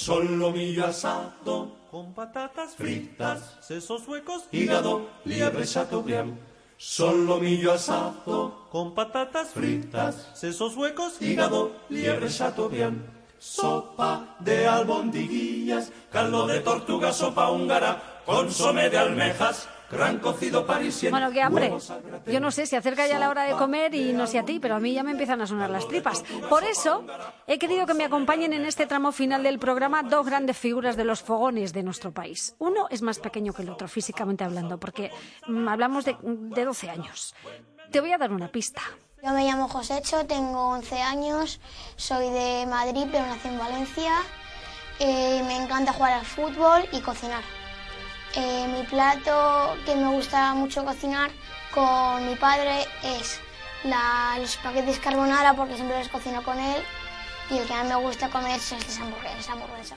solomillo asado, con patatas fritas, sesos huecos, hígado, liebre chateaubriand. Solomillo asado, con patatas fritas, sesos huecos, hígado, liebre chateaubriand. Sopa de albondiguillas, caldo de tortuga, sopa húngara, consomé de almejas, gran cocido parisien. Bueno, qué hambre. Yo no sé, se acerca ya la hora de comer y no sé a ti, pero a mí ya me empiezan a sonar las tripas. Por eso he querido que me acompañen en este tramo final del programa dos grandes figuras de los fogones de nuestro país. Uno es más pequeño que el otro, físicamente hablando, porque hablamos de 12 años. Te voy a dar una pista. Yo me llamo Josécho, tengo 11 años, soy de Madrid, pero nací en Valencia. Me encanta jugar al fútbol y cocinar. Mi plato que me gusta mucho cocinar con mi padre es los espaguetis carbonara, porque siempre los cocino con él, y el que más me gusta comer es esa hamburguesa.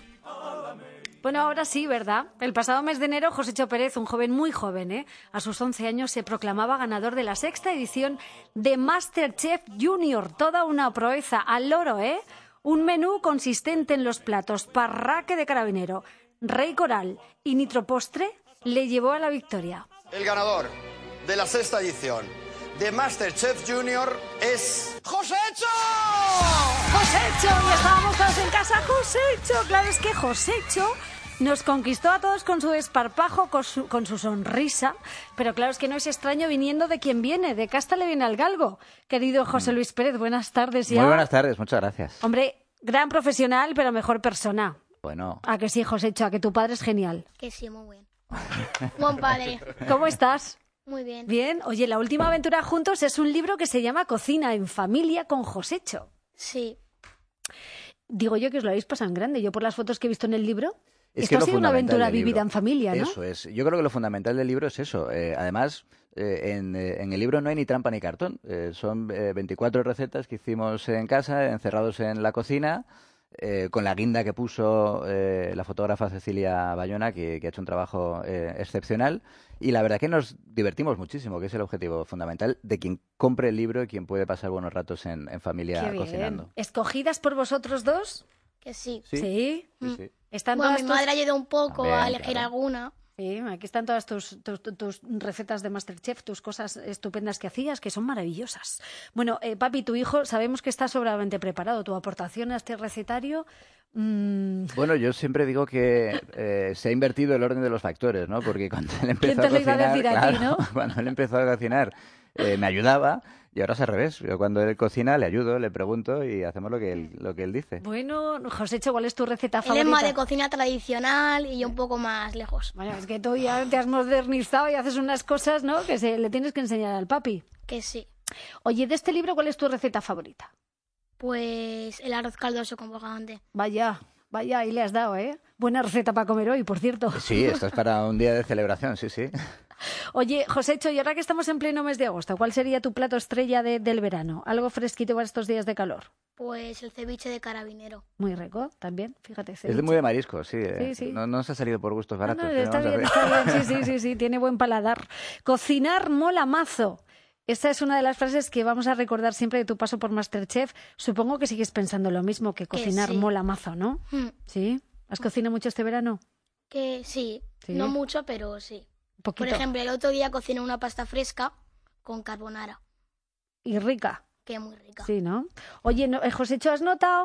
Bueno, ahora sí, ¿verdad? El pasado mes de enero, Josécho Pérez, un joven muy joven, a sus 11 años, se proclamaba ganador de la 6ª edición de MasterChef Junior. Toda una proeza al loro, Un menú consistente en los platos parraque de carabinero, rey coral y nitropostre le llevó a la victoria. El ganador de la 6ª edición de MasterChef Junior es ¡Josécho! ¡Josécho! Y estábamos todos en casa. ¡Josécho! Claro, es que Josécho nos conquistó a todos con su desparpajo, con su sonrisa. Pero claro, es que no es extraño viniendo de quien viene. De casta le viene al galgo. Querido José Luis Pérez, buenas tardes ya. Muy buenas tardes, muchas gracias. Hombre, gran profesional, pero mejor persona. Bueno. ¿A que sí, Josécho? ¿A que tu padre es genial? Que sí, muy bien. Buen padre. ¿Cómo estás? Muy bien. Bien. Oye, la última aventura juntos es un libro que se llama Cocina en familia con Josécho. Sí. Digo yo que os lo habéis pasado en grande. Yo por las fotos que he visto en el libro, esto ha sido una aventura vivida en familia, ¿no? Eso es. Yo creo que lo fundamental del libro es eso. Además, en el libro no hay ni trampa ni cartón. Son 24 recetas que hicimos en casa, encerrados en la cocina, con la guinda que puso la fotógrafa Cecilia Bayona, que ha hecho un trabajo excepcional. Y la verdad que nos divertimos muchísimo, que es el objetivo fundamental de quien compre el libro y quien puede pasar buenos ratos en familia cocinando. ¿Escogidas por vosotros dos? Que sí. ¿Sí? Sí. ¿Están bueno, todas mi madre ayudó un poco También, a elegir claro. alguna. Sí, aquí están todas tus recetas de MasterChef, tus cosas estupendas que hacías, que son maravillosas. Bueno, papi, tu hijo, sabemos que está sobradamente preparado. ¿Tu aportación a este recetario? Bueno, yo siempre digo que se ha invertido el orden de los factores, ¿no? Porque cuando él empezó ¿Quién te lo iba a cocinar, decir a ti, no? cuando él empezó a cocinar, me ayudaba. Y ahora es al revés. Yo cuando él cocina le ayudo, le pregunto y hacemos lo que él dice. Bueno, Josécho, ¿cuál es tu receta Él favorita? es más de cocina tradicional y yo un poco más lejos. Bueno, es que tú ya te has modernizado y haces unas cosas, ¿no? Que le tienes que enseñar al papi. Que sí. Oye, de este libro, ¿cuál es tu receta favorita? Pues el arroz caldoso con bogavante. Vaya, ahí le has dado, ¿eh? Buena receta para comer hoy, por cierto. Sí, esto es para un día de celebración, sí. Oye, Josécho, y ahora que estamos en pleno mes de agosto, ¿cuál sería tu plato estrella del verano? Algo fresquito para estos días de calor. Pues el ceviche de carabinero. Muy rico, también, fíjate. Es de muy de marisco, sí. Sí. No se ha salido por gustos baratos. No, está bien, sí, tiene buen paladar. Cocinar mola mazo. Esta es una de las frases que vamos a recordar siempre de tu paso por MasterChef. Supongo que sigues pensando lo mismo, que cocinar sí. mola mazo, ¿no? ¿Sí? ¿Has cocinado mucho este verano? Que sí, ¿Sí? no mucho, pero sí. Poquito. Por ejemplo, el otro día cociné una pasta fresca con carbonara, Y rica. que es muy rica. Sí, ¿no? Oye, Josécho, ¿has notado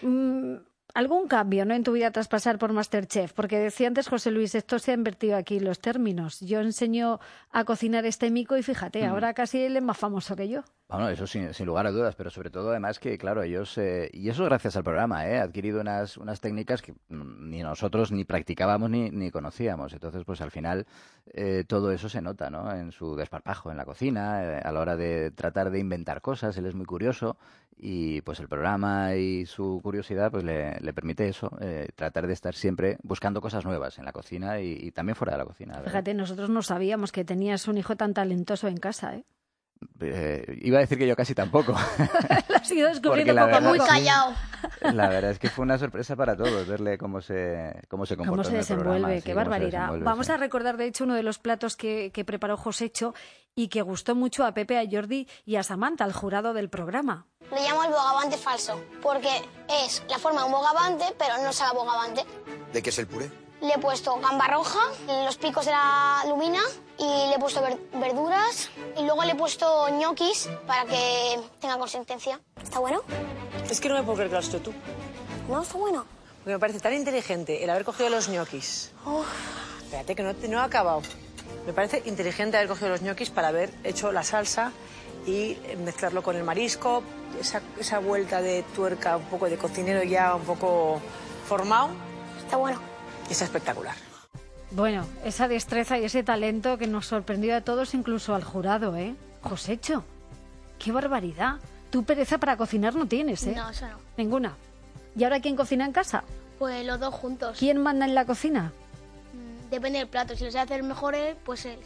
algún cambio, ¿no?, en tu vida tras pasar por MasterChef? Porque decía antes José Luis, esto se ha invertido aquí los términos. Yo enseño a cocinar este mico y fíjate, ahora casi él es más famoso que yo. Bueno, eso sin lugar a dudas, pero sobre todo además que, claro, ellos, y eso gracias al programa, ha adquirido unas técnicas que ni nosotros ni practicábamos ni conocíamos. Entonces, pues al final todo eso se nota, ¿no?, en su desparpajo en la cocina, a la hora de tratar de inventar cosas. Él es muy curioso y pues el programa y su curiosidad pues le permite eso, tratar de estar siempre buscando cosas nuevas en la cocina y también fuera de la cocina. ¿Verdad? Fíjate, nosotros no sabíamos que tenías un hijo tan talentoso en casa, ¿eh? Iba a decir que yo casi tampoco. Lo has ido descubriendo Porque poco a verdad, Muy poco. callado. La verdad es que fue una sorpresa para todos verle cómo se comportó Cómo se en el desenvuelve, programa, qué sí, cómo se barbaridad. desenvuelve, Vamos sí. a recordar, de hecho, uno de los platos que preparó Josécho y que gustó mucho a Pepe, a Jordi y a Samantha, al jurado del programa. Lo llamo el bogavante falso, porque es la forma de un bogavante, pero no sabe a bogavante. ¿De qué es el puré? Le he puesto gamba roja, los picos de la lumina y le he puesto verduras y luego le he puesto ñoquis para que tenga consistencia. ¿Está bueno? Es que no me puedo creer que lo has hecho tú. No, está bueno. Porque me parece tan inteligente el haber cogido los ñoquis. Espérate, que no he acabado. Me parece inteligente haber cogido los ñoquis para haber hecho la salsa y mezclarlo con el marisco. Esa vuelta de tuerca, un poco de cocinero ya un poco formado. Está bueno. Es espectacular. Bueno, esa destreza y ese talento que nos sorprendió a todos, incluso al jurado, ¿eh? Josécho, qué barbaridad. Tú pereza para cocinar no tienes, ¿eh? No, eso no. Ninguna. ¿Y ahora quién cocina en casa? Pues los dos juntos. ¿Quién manda en la cocina? Depende del plato. Si lo sé hacer mejor él, pues él.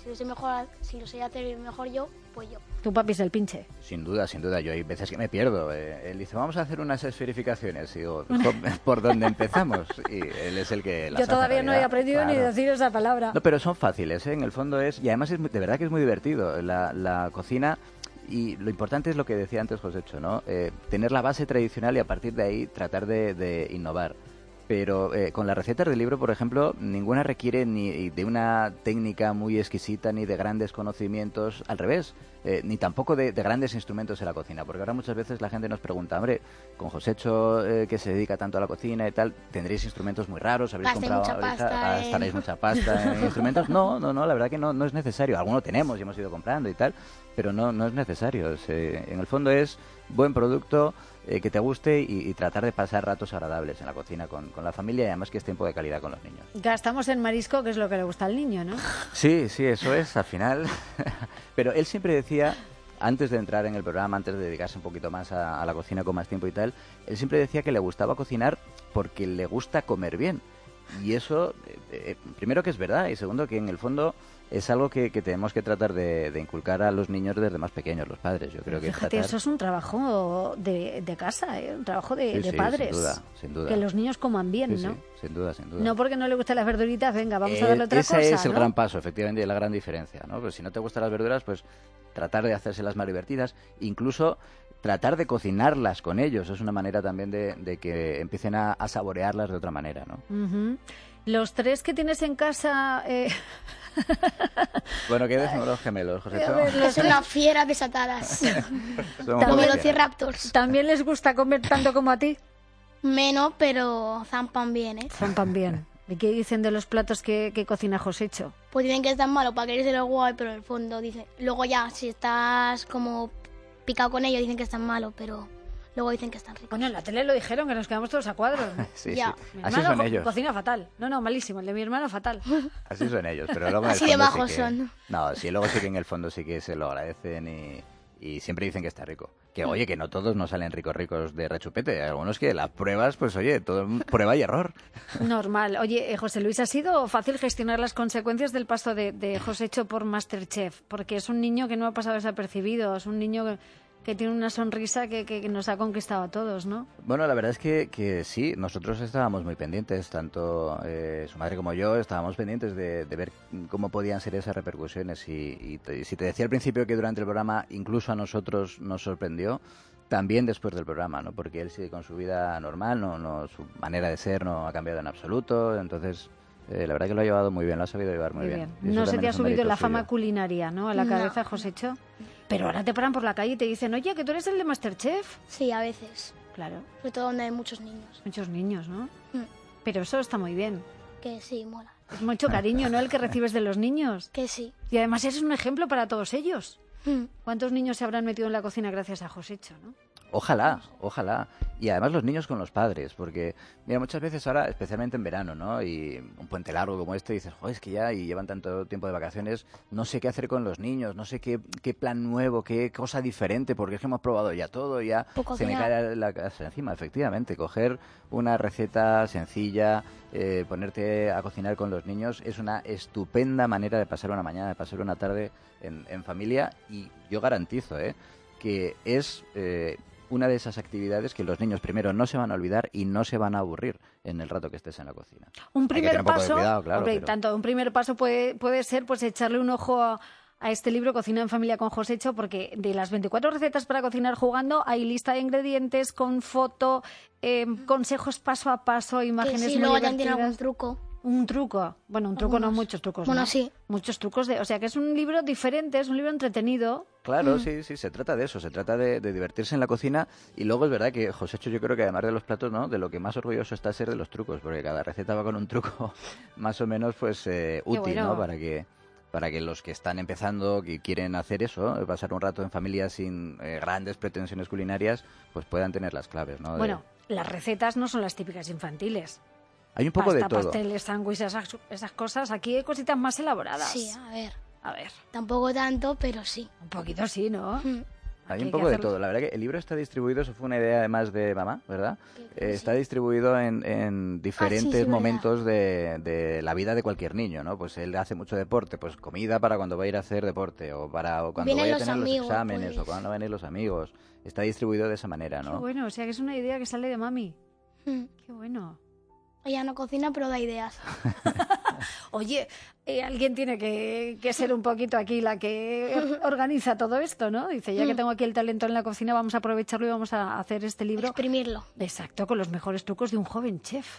Si lo sé hacer mejor yo, pues yo. Tu papi es el pinche. Sin duda, sin duda. Yo hay veces que me pierdo. Él dice, vamos a hacer unas esferificaciones. Y digo, ¿por dónde empezamos? Y él es el que las Yo hace, todavía en no he realidad. aprendido ni Claro. decir esa palabra. No, pero son fáciles, ¿eh? En el fondo es... Y además de verdad que es muy divertido. La cocina... Y lo importante es lo que decía antes Josécho, ¿no? Tener la base tradicional y a partir de ahí tratar de innovar. Pero con las recetas del libro, por ejemplo, ninguna requiere ni de una técnica muy exquisita ni de grandes conocimientos, al revés, ni tampoco de grandes instrumentos en la cocina. Porque ahora muchas veces la gente nos pregunta, hombre, con Josécho que se dedica tanto a la cocina y tal, ¿tendréis instrumentos muy raros? ¿Habréis Gastéis comprado, mucha pasta en- gastaréis mucha pasta en instrumentos? No, la verdad que no es necesario. Alguno tenemos y hemos ido comprando y tal, pero no es necesario. En el fondo es buen producto, que te guste y tratar de pasar ratos agradables en la cocina con la familia y además que es tiempo de calidad con los niños. Gastamos en marisco, que es lo que le gusta al niño, ¿no? Sí, eso es, al final. Pero él siempre decía, antes de entrar en el programa, antes de dedicarse un poquito más a la cocina con más tiempo y tal, él siempre decía que le gustaba cocinar porque le gusta comer bien. Y eso, primero que es verdad y segundo que en el fondo es algo que tenemos que tratar de inculcar a los niños desde más pequeños, los padres. Yo creo que Fíjate, eso es un trabajo de casa, ¿eh? Un trabajo de Sí, padres. sin duda. Que los niños coman bien, Sí, ¿no? sí, sin duda. No porque no le gusten las verduritas, venga, vamos a darle otra cosa, Ese es el ¿no? gran paso, efectivamente, y la gran diferencia, ¿no? Pues si no te gustan las verduras, pues tratar de hacérselas más divertidas, incluso tratar de cocinarlas con ellos, es una manera también de que empiecen a saborearlas de otra manera, ¿no? Ujú. Los tres que tienes en casa... Bueno, ¿qué decimos los gemelos, José? Son unas fieras desatadas. Como velociraptors. ¿También les gusta comer tanto como a ti? Menos, pero zampan bien, ¿eh? Zampan bien. ¿Y qué dicen de los platos que cocina Josécho? Pues dicen que están malos para querérselo guay, pero en el fondo dicen... Luego ya, si estás como picado con ellos, dicen que están malos, pero luego dicen que están ricos. Bueno, en la tele lo dijeron, que nos quedamos todos a cuadros. Sí, Ya. sí. Mi Así hermano son ellos. cocina fatal. No, malísimo. El de mi hermano fatal. Así son ellos, pero luego en el Así de fondo majos sí que... son. No, sí, luego sí que en el fondo sí que se lo agradecen y siempre dicen que está rico. Que oye, que no todos no salen ricos de rechupete. Hay algunos que las pruebas, pues oye, todo prueba y error. Normal. Oye, José Luis, ¿ha sido fácil gestionar las consecuencias del paso de Josécho por MasterChef? Porque es un niño que no ha pasado desapercibido, es un niño que tiene una sonrisa que nos ha conquistado a todos, ¿no? Bueno, la verdad es que sí, nosotros estábamos muy pendientes, tanto su madre como yo estábamos pendientes de ver cómo podían ser esas repercusiones y si te decía al principio que durante el programa incluso a nosotros nos sorprendió, también después del programa, ¿no? Porque él sigue con su vida normal, su manera de ser no ha cambiado en absoluto, entonces... la verdad que lo ha llevado muy bien, lo ha sabido llevar muy bien. Y eso No se también te ha es un subido mérito la fama suyo. culinaria, ¿no? A la No. cabeza, Josécho. Pero ahora te paran por la calle y te dicen, oye, que tú eres el de MasterChef. Sí, a veces. Claro, Sobre todo donde hay muchos niños. muchos niños, ¿no? Mm. Pero eso está muy bien. Que sí, mola. Es mucho cariño, ¿no? El que recibes de los niños. Que sí. Y además eres un ejemplo para todos ellos. Mm. ¿Cuántos niños se habrán metido en la cocina gracias a Josécho, no? Ojalá. Y además los niños con los padres, porque mira, muchas veces ahora, especialmente en verano, ¿no? Y un puente largo como este, dices, joder, es que ya y llevan tanto tiempo de vacaciones, no sé qué hacer con los niños, no sé qué plan nuevo, qué cosa diferente, porque es que hemos probado ya todo, ya se me cae la casa encima, efectivamente. Coger una receta sencilla, ponerte a cocinar con los niños, es una estupenda manera de pasar una mañana, de pasar una tarde en familia, y yo garantizo, que es una de esas actividades que los niños primero no se van a olvidar y no se van a aburrir en el rato que estés en la cocina. Un primer paso, cuidado, claro, hombre, un primer paso puede ser pues echarle un ojo a este libro Cocina en Familia con Josécho, porque de las 24 recetas para cocinar jugando hay lista de ingredientes con foto, consejos paso a paso, imágenes muy luego divertidas. también tiene algún truco. Un truco. Bueno, un truco no, muchos trucos. Bueno, ¿no? sí. Muchos trucos. O sea, que es un libro diferente, es un libro entretenido. Claro, sí, se trata de eso, se trata de divertirse en la cocina. Y luego es verdad que Josécho, yo creo que además de los platos, ¿no? De lo que más orgulloso está es ser de los trucos, porque cada receta va con un truco más o menos pues útil, bueno. ¿no? Para que los que están empezando, que quieren hacer eso, pasar un rato en familia sin grandes pretensiones culinarias, pues puedan tener las claves, ¿no? Bueno, las recetas no son las típicas infantiles. Hay un poco de todo. Pasteles, sándwiches, esas cosas. Aquí hay cositas más elaboradas. Sí, a ver. A ver. Tampoco tanto, pero sí. Un poquito sí, ¿no? Hay un poco de todo. La verdad que el libro está distribuido, eso fue una idea además de mamá, ¿verdad? Está distribuido en diferentes momentos de la vida de cualquier niño, ¿no? Pues él hace mucho deporte, pues comida para cuando va a ir a hacer deporte, o cuando vaya a tener los exámenes, o cuando van a venir los amigos. Está distribuido de esa manera, ¿no? Qué bueno, o sea que es una idea que sale de mami. Qué bueno. Ella no cocina, pero da ideas. Oye, alguien tiene que ser un poquito aquí la que organiza todo esto, ¿no? Dice, ya que tengo aquí el talento en la cocina, vamos a aprovecharlo y vamos a hacer este libro. Exprimirlo. Exacto, con los mejores trucos de un joven chef.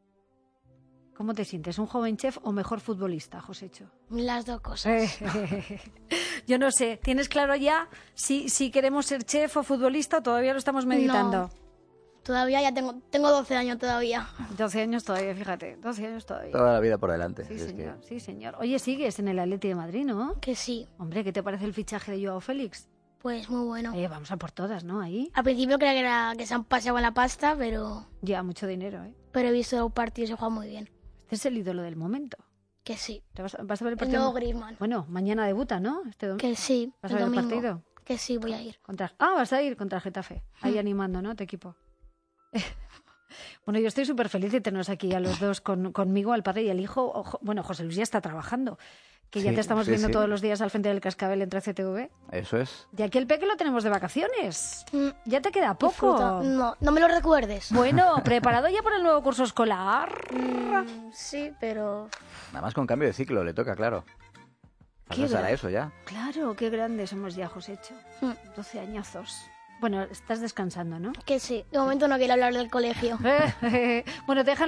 ¿Cómo te sientes? ¿Un joven chef o mejor futbolista, Josécho? Las dos cosas. Yo no sé, ¿tienes claro ya si queremos ser chef o futbolista o todavía lo estamos meditando? No. Todavía ya tengo 12 años todavía. 12 años todavía, fíjate. 12 años todavía. Toda la vida por delante. Sí, señor. Sí, señor. Oye, sigues en el Atleti de Madrid, ¿no? Que sí. Hombre, ¿qué te parece el fichaje de Joao Félix? Pues muy bueno. Vamos a por todas, ¿no? Ahí. Al principio creía que se han pasado la pasta, pero... Ya, mucho dinero, ¿eh? Pero he visto los partidos y se juega muy bien. Este es el ídolo del momento. Que sí. ¿Vas a ver el El partido? nuevo Griezmann. Bueno, mañana debuta, ¿no? Que sí. ¿Vas a ver el partido? Que sí, voy a ir. Vas a ir contra el Getafe. Ahí animando, ¿no? Tu equipo. Bueno, yo estoy súper feliz de tenernos aquí a los dos conmigo, al padre y al hijo. Bueno, José Luis ya está trabajando, que ya te estamos viendo todos los días al frente del cascabel entre CTV. Eso es. Y aquí el peque lo tenemos de vacaciones. Ya te queda poco. Disfruta. No me lo recuerdes. Bueno, ¿preparado ya por el nuevo curso escolar? Sí, pero... Nada más con cambio de ciclo, le toca, claro. Pasar a eso ya. Claro, qué grandes somos ya, Josécho. 12 añazos. Bueno, estás descansando, ¿no? Que sí. De momento no quiero hablar del colegio. Bueno, ¿te dejan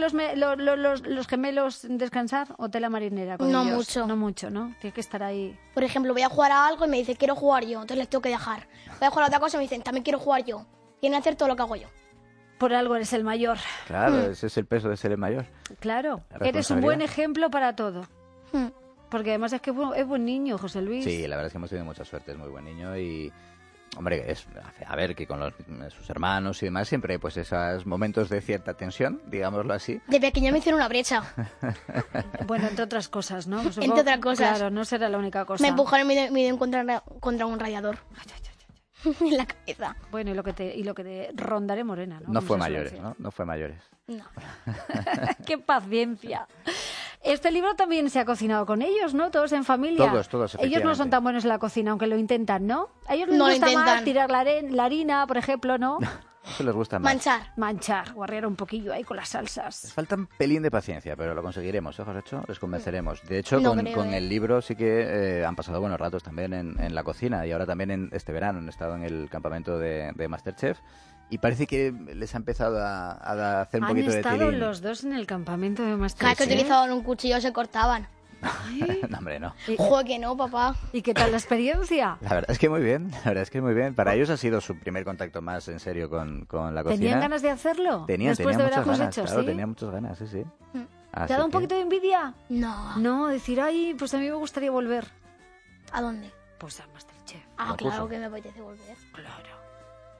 los gemelos descansar o tela marinera con No ellos? mucho. No mucho, ¿no? Tienes que estar ahí. Por ejemplo, voy a jugar a algo y me dice, quiero jugar yo. Entonces les tengo que dejar. Voy a jugar a otra cosa y me dicen, también quiero jugar yo. Quieren hacer todo lo que hago yo. Por algo eres el mayor. Claro, ese es el peso de ser el mayor. Claro, eres un buen ejemplo para todo. Porque además es que es buen niño, José Luis. Sí, la verdad es que hemos tenido mucha suerte, es muy buen niño y... Hombre, a ver, que con sus hermanos y demás siempre hay pues esos momentos de cierta tensión, digámoslo así. De pequeño me hicieron una brecha. Bueno, entre otras cosas, ¿no? Entre otras cosas. Claro, no será la única cosa. Me empujaron y me dieron contra un radiador. En la cabeza. Bueno, y lo que te rondaré morena, ¿no? No fue mayores, ¿no? No fue mayores. No. ¡Qué paciencia! Este libro también se ha cocinado con ellos, ¿no? Todos en familia. Todos, Ellos no son tan buenos en la cocina, aunque lo intentan, ¿no? A ellos les gusta más tirar la harina, por ejemplo, ¿no? Eso les gusta más. Manchar, guarrear un poquillo ahí con las salsas. Les falta un pelín de paciencia, pero lo conseguiremos, ¿eh, Josécho? Les convenceremos. De hecho, con el libro sí que han pasado buenos ratos también en la cocina y ahora también en este verano han estado en el campamento de MasterChef. Y parece que les ha empezado a hacer un poquito de tilín. Han estado los dos en el campamento de Masterchef. Cada vez que utilizaban un cuchillo se cortaban. No, hombre, no. Joder, que no, papá. ¿Y qué tal la experiencia? La verdad es que muy bien, Para ellos ha sido su primer contacto más en serio con la cocina. ¿Tenían ganas de hacerlo? Tenían Después de muchas haberlos ganas, hecho, claro, ¿sí? tenían muchas ganas, sí. ¿Te ha dado un poquito de envidia? No. No, decir, ay, pues a mí me gustaría volver. ¿A dónde? Pues a Masterchef. Claro que me apetece volver. Claro.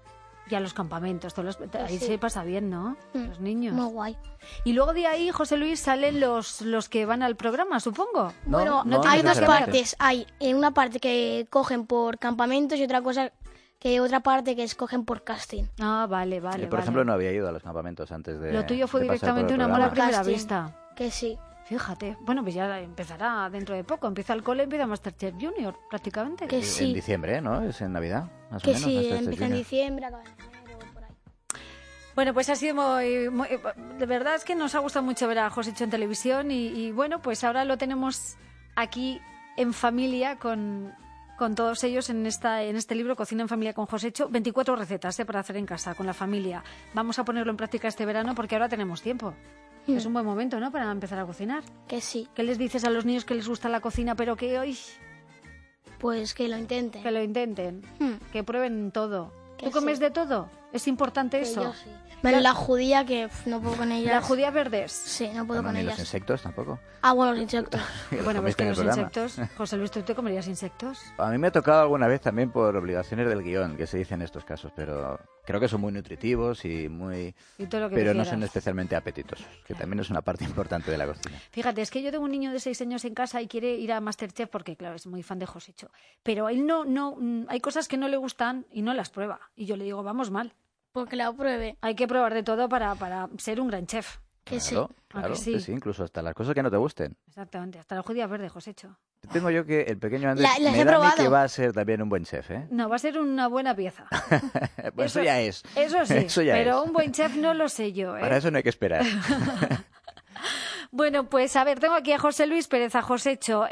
y a los campamentos. Ahí se pasa bien, ¿no? Los niños. Muy guay. Y luego de ahí, José Luis, salen los que van al programa, supongo. Bueno, no hay dos necesariamente. partes. Hay una parte que cogen por campamentos y otra parte que escogen por casting. Ah, vale. Por ejemplo, no había ido a los campamentos antes de... Lo tuyo fue de pasar por directamente el un amor a programa. primera Casting. vista. Que sí. Fíjate. Bueno, pues ya empezará dentro de poco. Empieza el cole, empieza Masterchef Junior, prácticamente. Que sí. En diciembre, ¿no? Es en Navidad, más o Que menos. sí, Masterchef empieza en Junior. diciembre, acaba en enero, por ahí. Bueno, pues ha sido muy... De verdad es que nos ha gustado mucho ver a Josécho en televisión y bueno, pues ahora lo tenemos aquí en familia con todos ellos en este libro Cocina en Familia con Josécho. 24 recetas para hacer en casa, con la familia. Vamos a ponerlo en práctica este verano porque ahora tenemos tiempo. Es un buen momento, ¿no?, para empezar a cocinar. Que sí. ¿Qué les dices a los niños que les gusta la cocina, pero que hoy Pues que lo intenten. que lo intenten, que prueben todo? Que ¿Tú comes sí. de todo? ¿Es importante Que eso? yo sí. Pero la judía que no puedo con ellas. ¿Las judías verdes? Sí, no puedo Bueno, con ni ellas. los insectos tampoco. Bueno, los insectos. Bueno, pues comiste que en el los programa. insectos... José Luis, ¿tú te comerías insectos? A mí me ha tocado alguna vez también por obligaciones del guión, que se dice en estos casos, pero creo que son muy nutritivos y muy... Y todo lo que pero no prefieras. son especialmente apetitosos, que también es una parte importante de la cocina. Fíjate, es que yo tengo un niño de 6 años en casa y quiere ir a Masterchef porque, claro, es muy fan de Josécho. Pero él no hay cosas que no le gustan y no las prueba. Y yo le digo, vamos mal. Porque la pruebe. Hay que probar de todo para ser un gran chef. Que sí. Claro, que sí? sí, incluso hasta las cosas que no te gusten. Exactamente, hasta las judías verdes, Josécho. Tengo yo que el pequeño Andrés Las me he da a mí probado. que va a ser también un buen chef, ¿eh? No, va a ser una buena pieza. Pues eso ya es. Eso sí, Eso ya pero es. un buen chef no lo sé yo, ¿eh? Para eso no hay que esperar. Bueno, pues a ver, tengo aquí a José Luis Pérez, a Josécho.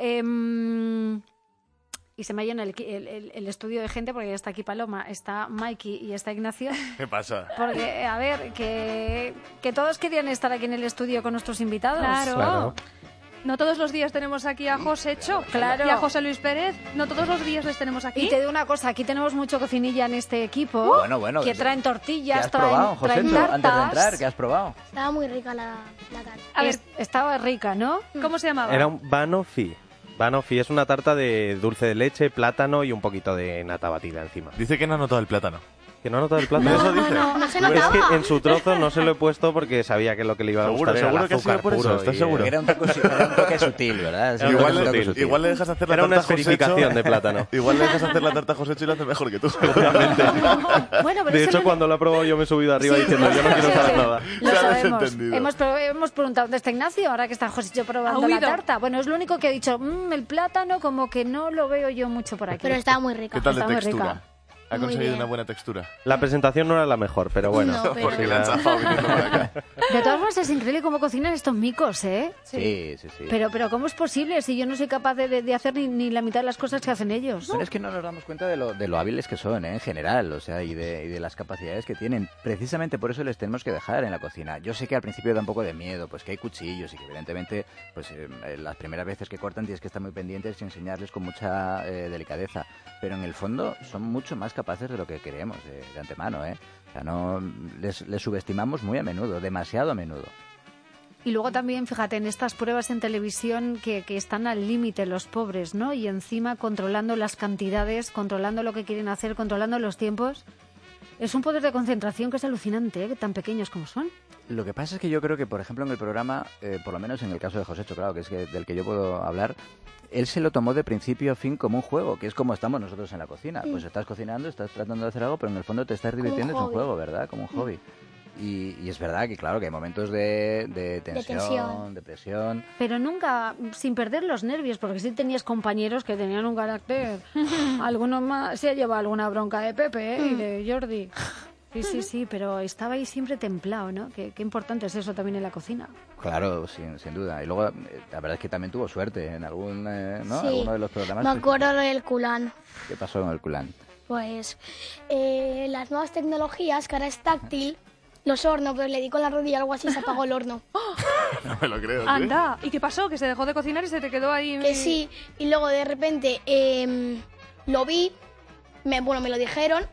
Y se me llena el estudio de gente porque ya está aquí Paloma, está Mikey y está Ignacio. ¿Qué pasa? Porque, a ver, que todos querían estar aquí en el estudio con nuestros invitados. Claro. No todos los días tenemos aquí a Josécho Claro. y a José Luis Pérez. No todos los días les tenemos aquí. Y te digo una cosa, aquí tenemos mucho cocinilla en este equipo. Bueno, que traen ¿Qué tortillas, has probado, traen Josécho, antes de tartas. entrar? ¿Qué has probado? Estaba muy rica la tarta. A ver, Estaba rica, ¿no? ¿cómo se llamaba? Era un banoffee. Banoffee es una tarta de dulce de leche, plátano y un poquito de nata batida encima. Dice que no ha notado el plátano. ¿Que no ha notado el plátano? ¿Eso dice? No se Pero es notaba. que en su trozo no se lo he puesto porque sabía que lo que le iba a Seguro, gustar era seguro el que ha sido azúcar por eso, puro. ¿estás y, seguro? Era un toque sutil, ¿verdad? Sí, Era un Igual, toque toque sutil. igual le dejas hacer la Era una tarta a Josécho. esferificación de plátano. Igual le dejas hacer la tarta a Josécho y lo hace mejor que tú. Seguramente. Bueno, pero De eso hecho, no- cuando lo he probado yo me he subido arriba diciendo yo no quiero Sí, saber sí. nada. Lo Se ha sabemos. desentendido. Hemos preguntado dónde está Ignacio, ahora que está Josécho probando Ha la huido. tarta. Bueno, es lo único que he dicho. El plátano como que no lo veo yo mucho por aquí. Pero estaba muy rica. ¿Qué tal de Está muy textura? rica. Ha Muy conseguido bien. una buena textura. La presentación no era la mejor, pero bueno. No, pero- Porque le han chafado viniendo para acá. De todas formas, es increíble cómo cocinan estos micos, ¿eh? Sí. Pero ¿cómo es posible si yo no soy capaz de hacer ni la mitad de las cosas que hacen ellos? Pero es que no nos damos cuenta de lo hábiles que son, ¿eh? En general, o sea, y de las capacidades que tienen. Precisamente por eso les tenemos que dejar en la cocina. Yo sé que al principio da un poco de miedo, pues que hay cuchillos y que evidentemente, pues las primeras veces que cortan tienes que estar muy pendientes y enseñarles con mucha delicadeza. Pero en el fondo son mucho más capaces de lo que creemos de antemano, ¿eh? O sea, no les subestimamos muy a menudo, demasiado a menudo. Y luego también, fíjate, en estas pruebas en televisión que están al límite los pobres, ¿no? Y encima controlando las cantidades, controlando lo que quieren hacer, controlando los tiempos. Es un poder de concentración que es alucinante, ¿eh? Tan pequeños como son. Lo que pasa es que yo creo que, por ejemplo, en el programa, por lo menos en el caso de Josécho, claro, que es del que yo puedo hablar, él se lo tomó de principio a fin como un juego, que es como estamos nosotros en la cocina. Pues estás cocinando, estás tratando de hacer algo, pero en el fondo te estás divirtiendo, es un hobby. juego, ¿verdad? Como un hobby. Y es verdad que, claro, que hay momentos de tensión, de presión. Pero nunca sin perder los nervios, porque sí tenías compañeros que tenían un carácter. Algunos más se ha llevado alguna bronca de Pepe, ¿eh? Y de Jordi. Sí, pero estaba ahí siempre templado, ¿no? Qué importante es eso también en la cocina. Claro, sin duda. Y luego, la verdad es que también tuvo suerte en algún, ¿no? Sí. Alguno de los programas. Me acuerdo del culán. ¿Qué pasó con el culán? Pues las nuevas tecnologías, que ahora es táctil, los hornos, pero le di con la rodilla algo así y se apagó el horno. No me lo creo. ¿sí? Anda, ¿y qué pasó? ¿Que se dejó de cocinar y se te quedó ahí? Que sí, y luego de repente lo vi, me lo dijeron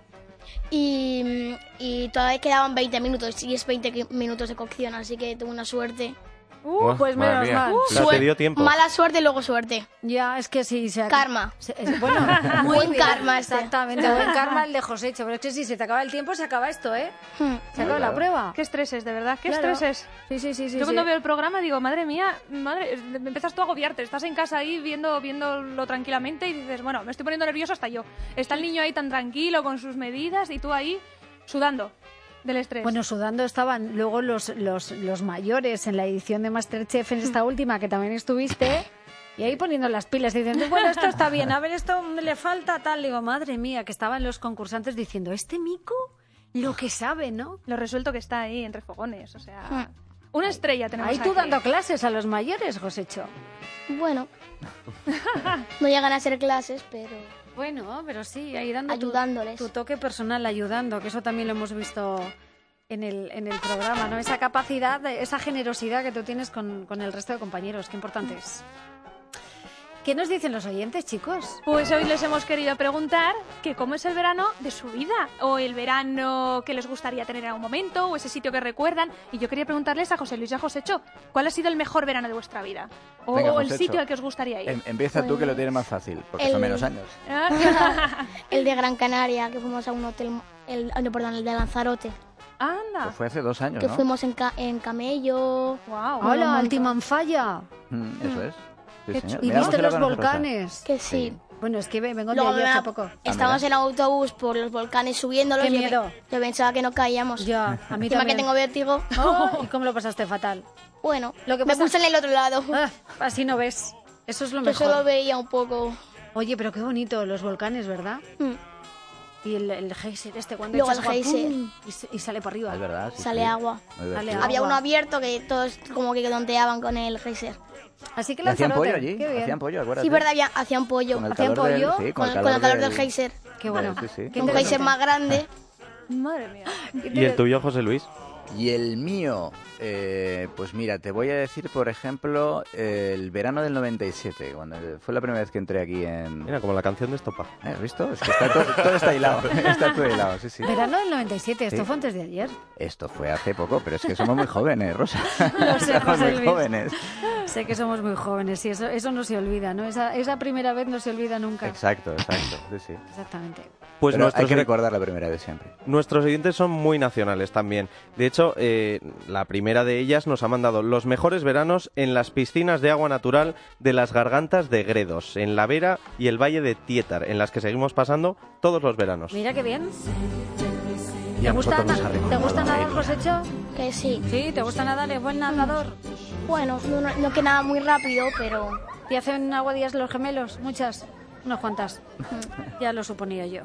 y todavía quedaban 20 minutos y es 20 minutos de cocción, así que tuve una suerte. Pues Madre menos mía. mal. O sea, te dio tiempo. Mala suerte y luego suerte. Ya, es que sí. Karma. Bueno, muy Buen bien. karma este. Exactamente, buen karma el de Josécho. Pero es que si se te acaba el tiempo, se acaba esto, ¿eh? Se acaba la prueba. Qué estreses, de verdad, qué Claro. estreses. Sí. Yo cuando veo el programa digo, madre mía, me empiezas tú a agobiarte. Estás en casa ahí viéndolo tranquilamente y dices, bueno, me estoy poniendo nervioso hasta yo. Está el niño ahí tan tranquilo con sus medidas y tú ahí sudando del estrés. Bueno, sudando estaban luego los mayores en la edición de MasterChef, en esta última que también estuviste, y ahí poniendo las pilas y diciendo, bueno, esto está bien, a ver, esto le falta tal. Digo, madre mía, que estaban los concursantes diciendo, este mico lo que sabe, ¿no? Lo resuelto que está ahí entre fogones, o sea... Una estrella tenemos Ahí tú aquí. dando clases a los mayores, Josécho. Bueno, no llegan a ser clases, pero Bueno, pero sí, ahí dando ayudándoles. tu toque personal, ayudando, que eso también lo hemos visto en el programa, ¿no? Esa capacidad, esa generosidad que tú tienes con el resto de compañeros, qué importante es. ¿Qué nos dicen los oyentes, chicos? Pues hoy les hemos querido preguntar que cómo es el verano de su vida, o el verano que les gustaría tener en algún momento, o ese sitio que recuerdan. Y yo quería preguntarles a José Luis y a Josécho, ¿cuál ha sido el mejor verano de vuestra vida? O Venga, el Josécho. sitio al que os gustaría ir. Empieza tú, que lo tienes más fácil, porque son El- menos años. El de Gran Canaria, que fuimos a un hotel, el de Lanzarote, Anda. Pues fue hace 2 años, que ¿no? fuimos en camello. Wow. Hola, Altimanfaya. Eso es. Sí, Qué señor. ¿Y Miramos viste el los lago de Rosa. volcanes? Que sí. Bueno, es que vengo de Luego allí hace poco. estábamos en autobús por los volcanes subiéndolos. Qué yo miedo. Yo pensaba que no caíamos. Ya, a mí Encima también. que tengo vértigo. Oh, ¿y cómo lo pasaste fatal? Bueno, Lo que me pasa- puse en el otro lado. Así no ves. Eso es lo Yo mejor. solo veía un poco. Oye, pero qué bonito los volcanes, ¿verdad? Mm. Y el geyser este, cuando Luego echas el agua, geyser. ¡pum! y sale para arriba. Es verdad, sí, Sale sí. agua. Muy Sale divertido. agua. Había uno abierto que todos como que dondeaban con el geyser. Así que ¿Y hacían Lanzarote, pollo allí? qué bien. Hacían pollo, acuérdate. Sí, verdad, hacían pollo. Con el ¿Hacían calor del- pollo? sí, Con el calor del geyser. Qué bueno. Sí, sí. Qué Un interesante. geyser más grande. Madre mía. ¿Y el tuyo, José Luis? Y el mío, pues mira, te voy a decir, por ejemplo, el verano del 97, cuando fue la primera vez que entré aquí en... Mira, como la canción de Estopa. ¿Has visto? Es que está todo está hilado, está todo hilado, sí, sí. Verano del 97, esto Sí. fue antes de ayer. Esto fue hace poco, pero es que somos muy jóvenes, Rosa. Lo sé, Somos José muy Luis. jóvenes. Sé que somos muy jóvenes y eso no se olvida, ¿no? Esa primera vez no se olvida nunca. Exacto, sí, sí. Exactamente. Pues Pero hay nuestros, que recordar la primera vez siempre. nuestros oyentes son muy nacionales también. De hecho, la primera de ellas nos ha mandado los mejores veranos en las piscinas de agua natural de las Gargantas de Gredos, en La Vera y el Valle de Tietar, en las que seguimos pasando todos los veranos. Mira qué bien. Y ¿Te a gusta, nosotros nos ha ¿te gusta recordado nadar, él. Josécho? Que sí. Sí, ¿te gusta nadar? ¿Es buen nadador? Bueno, no que nada muy rápido, pero ¿Y hacen aguadillas los gemelos? Muchas. Unas cuantas. Ya lo suponía yo.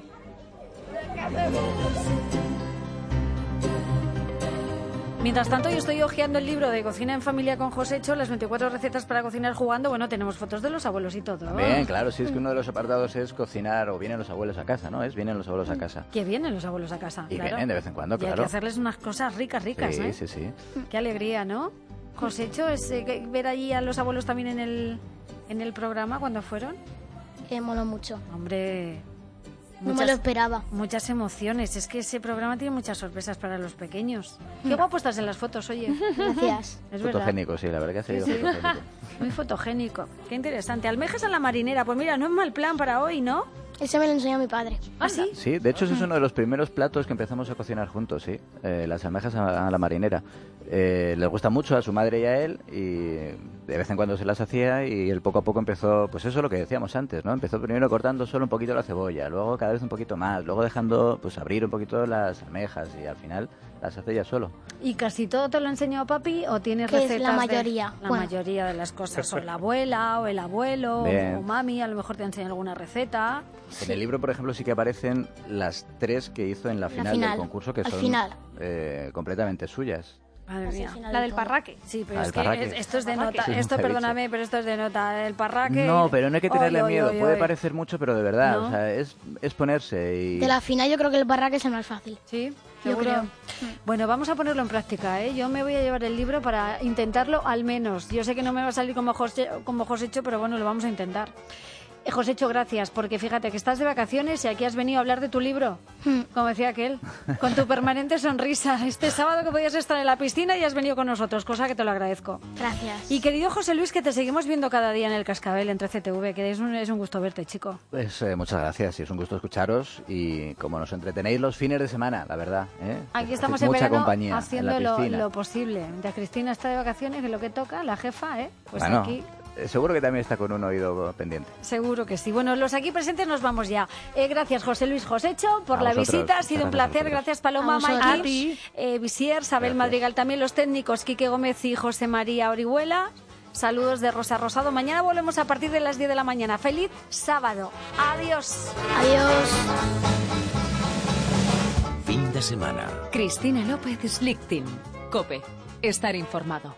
Mientras tanto, yo estoy hojeando el libro de Cocina en Familia con Josécho, las 24 recetas para cocinar jugando. Bueno, tenemos fotos de los abuelos y todo. Bien, claro, sí, es que uno de los apartados es cocinar o vienen los abuelos a casa, ¿no? Vienen los abuelos a casa. Que vienen los abuelos a casa. Y claro. vienen de vez en cuando, Y hay claro. que hacerles unas cosas ricas, Sí, ¿eh? sí, sí. Qué alegría, ¿no? Josécho, ver allí a los abuelos también en el programa cuando fueron. mola mucho. Hombre, No me lo esperaba. muchas emociones. Es que ese programa tiene muchas sorpresas para los pequeños. Qué guapo estás en las fotos, oye. Gracias. Es verdad. Fotogénico, sí, la verdad que ha sido Sí, sí. fotogénico. Muy fotogénico. Qué interesante. Almejas a la marinera. Pues mira, no es mal plan para hoy, ¿no? Ese me lo enseñó mi padre. ¿Ah, sí? Sí, de hecho ese es uno de los primeros platos que empezamos a cocinar juntos, sí. Las almejas a la marinera. Les gusta mucho a su madre y a él y de vez en cuando se las hacía y él poco a poco empezó, pues eso es lo que decíamos antes, ¿no? Empezó primero cortando solo un poquito la cebolla, luego cada vez un poquito más, luego dejando pues abrir un poquito las almejas y al final las hace ya solo. ¿Y casi todo te lo enseñó papi o tienes Que es recetas? la mayoría. La Bueno. mayoría de las cosas. O la abuela, o el abuelo, Bien. o mami, a lo mejor te enseña alguna receta. En el libro, por ejemplo, sí que aparecen las 3 que hizo en la final del concurso, que al son final. completamente suyas. Madre Así mía. al final La de del todo. parraque. Sí, pero Ah, es el que parraque. esto es de Parraque. nota. Sí, es un Esto, ceviche. perdóname, pero esto es de nota. El parraque... No, pero no hay que tenerle Oy, oy, miedo. oy, Puede oy. parecer mucho, pero de verdad, ¿No? o sea, es ponerse y... De la final yo creo que el barraque es el más fácil. Sí, Yo seguro. creo. Bueno, vamos a ponerlo en práctica, ¿eh? Yo me voy a llevar el libro para intentarlo al menos. Yo sé que no me va a salir como Josécho, pero bueno, lo vamos a intentar. Josécho, gracias, porque fíjate que estás de vacaciones y aquí has venido a hablar de tu libro, como decía aquel, con tu permanente sonrisa. Este sábado que podías estar en la piscina y has venido con nosotros, cosa que te lo agradezco. Gracias. Y querido José Luis, que te seguimos viendo cada día en el Cascabel, en 13TV, que es un gusto verte, chico. Pues muchas gracias, y es un gusto escucharos y como nos entretenéis los fines de semana, la verdad. Aquí estamos Hacéis en mucha verano compañía haciendo en la piscina. lo posible. Ya Cristina está de vacaciones, que es lo que toca, la jefa, pues bueno, aquí... seguro que también está con un oído pendiente. Seguro que sí. Bueno, los aquí presentes nos vamos ya. Gracias, José Luis Josécho, por A la vosotros. visita. Ha sido un Muchas placer. Gracias, Paloma, A vosotros. Mikey, Visier, Sabel Madrigal, también los técnicos, Quique Gómez y José María Orihuela. Saludos de Rosa Rosado. Mañana volvemos a partir de las 10 de la mañana. ¡Feliz sábado! ¡Adiós! Adiós. Fin de semana. Cristina López, Slick Team. COPE. Estar informado.